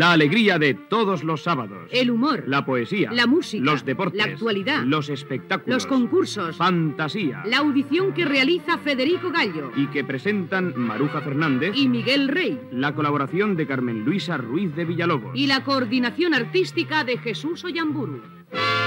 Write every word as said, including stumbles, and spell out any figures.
La alegría de todos los sábados. El humor. La poesía. La música. Los deportes. La actualidad. Los espectáculos. Los concursos. Fantasía. La audición que realiza Federico Gallo. Y que presentan Maruja Fernández. Y Miguel Rey. La colaboración de Carmen Luisa Ruiz de Villalobos. Y la coordinación artística de Jesús Oyamburu.